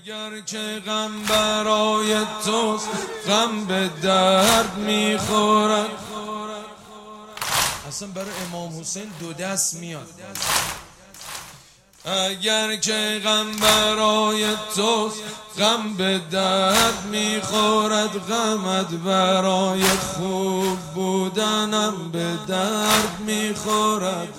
اگر که غم برای توست غم به درد میخورد. اصلا برای امام حسین دو دست میاد. اگر که غم برای توست غم به درد میخورد، غمت برای خوب بودنم به درد میخورد.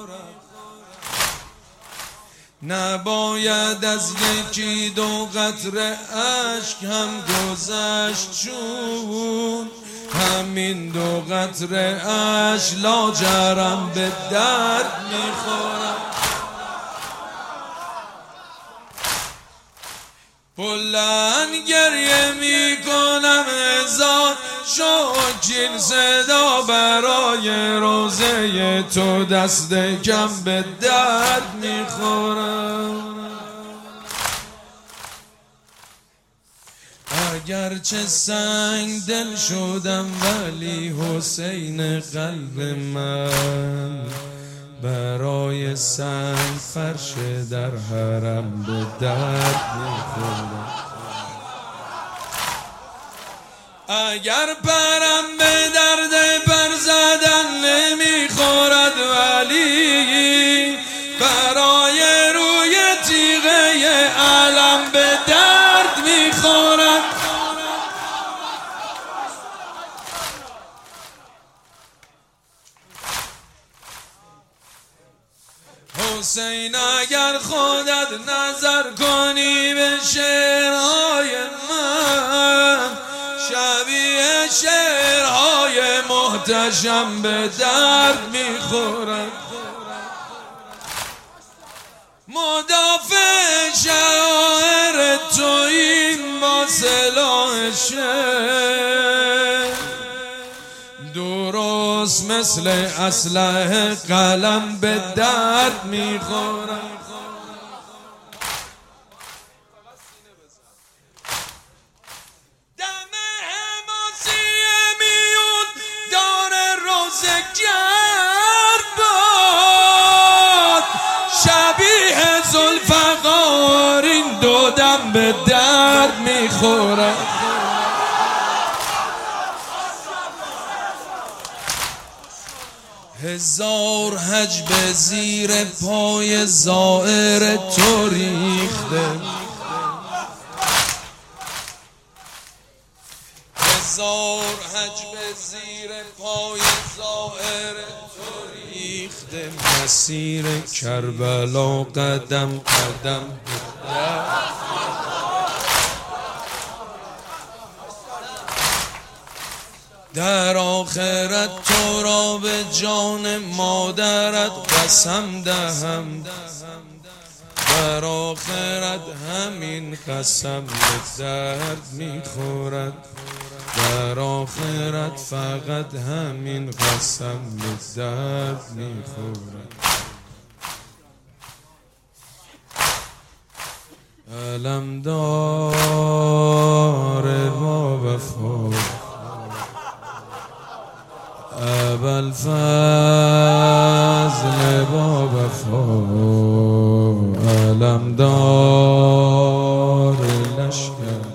نباید از یکی دو قطره اشک هم گذشت چون همین دو قطره اشک لاجرم به درد میخورد. بلند گریه میکنم هزار شوکین صدا برای روزه تو دست کم به درد میخورم. اگرچه سنگ دل شدم ولی حسین قلب من برای سنگ فرش در حرم به درد میخورم. اگر پرم به درد پر زدن نمیخورد ولی برای روی تیغه علم به درد میخورد. حسین اگر خودت نظر کنی به شعرهای من شبیه شعرهای محتشم به درد میخورد. مدافع شاعر تو این با سلاح شعر درست مثل اسلحه قلم به درد میخورد. دم حماسیه میون دار روز گرد باد شبیه ذوالفقار این دو دم به درد میخورد. هزار حج به زیر پای زائر تو ریخته، هزار حج به زیر پای زائر تو ریخته. مسیر کربلا قدم قدم در آخرت تو را به جان مادرت قسم دهم، در آخرت همین قسم به درد میخورد، در آخرت فقط همین قسم به درد میخورد. علمدار با وفا ابوالفضل با وفا علمدار لشکر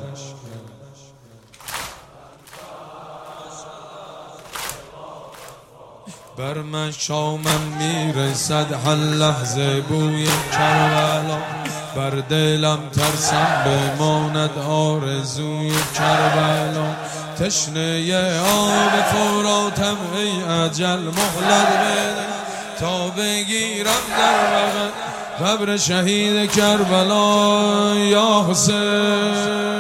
بر مشامم میرسد هر لحظه بوی کربلا، بر دلم ترسم بماند آرزوی کربلا. تشنه آب فراتم ای اجل مهلت بده تا بگیرم در بغل قبر شهید کربلا. یا حسین